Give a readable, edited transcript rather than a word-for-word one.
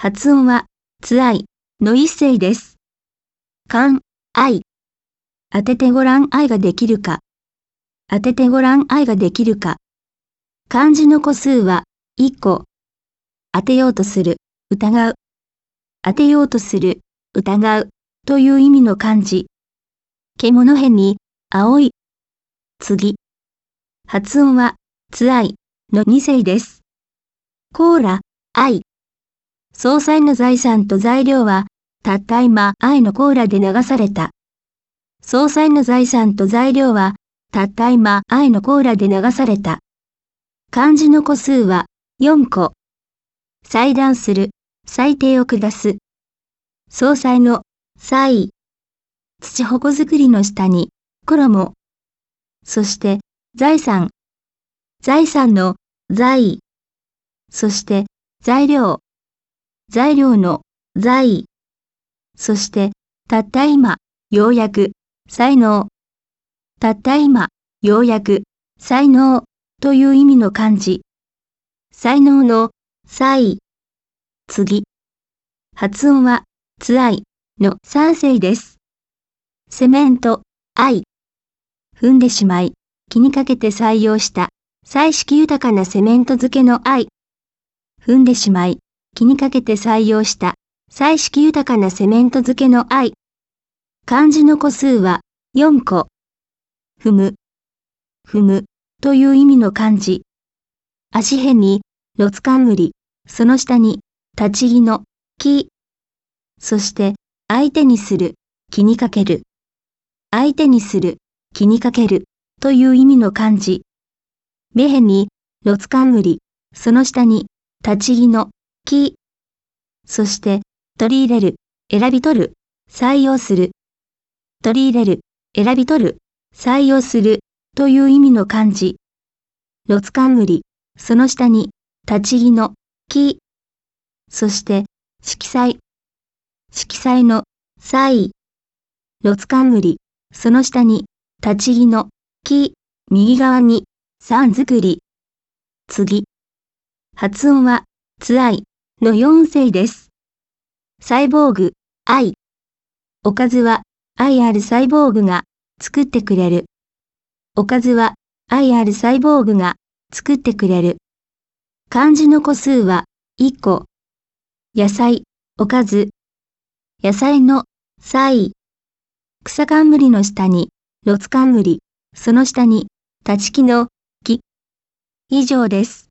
発音は、つあいの一声です。愛。当ててごらん愛ができるか。当ててごらん愛ができるか。漢字の個数は、1個。当てようとする、疑う。当てようとする、疑う、という意味の漢字。獣辺に、青い。次。発音は、つあいの二声です。コーラ、愛。総裁の財産と材料は、たった今、愛のコーラで流された。総裁の財産と材料は、たった今、愛のコーラで流された。漢字の個数は、4個。裁断する、裁定を下す。総裁の、裁。土鉾作りの下に、衣。そして、財産。財産の、財。そして、材料。材料の、材。そして、たった今、ようやく、才能。たった今、ようやく、才能、という意味の漢字。才能の、才。次。発音は、つあいの三声です。セメント、愛。踏んでしまい、気にかけて採用した、彩色豊かなセメント漬けの愛。踏んでしまい、気にかけて採用した、彩色豊かなセメント漬けの愛。漢字の個数は、4個。踏む、という意味の漢字。足辺に、ろつ冠、その下に、立ち木の、木。そして、相手にする、気にかける。相手にする、気にかける、という意味の漢字。目辺に、ろつ冠、その下に、立ち木の、木。そして、取り入れる、選び取る、採用する。取り入れる、選び取る、採用する、という意味の漢字。ろつ冠、その下に、立ち木の、木。そして、色彩。色彩の、彩。ろつ冠、その下に、立ち木の、木。右側に、さん作り。次。発音は、つあいの四声です。サイボーグ、愛。おかずは、愛あるサイボーグが、作ってくれる。おかずは、愛あるサイボーグが、作ってくれる。漢字の個数は、1個。野菜、おかず。野菜の、菜。草冠の下に、ろつ冠、その下に、立ち木の、木。以上です。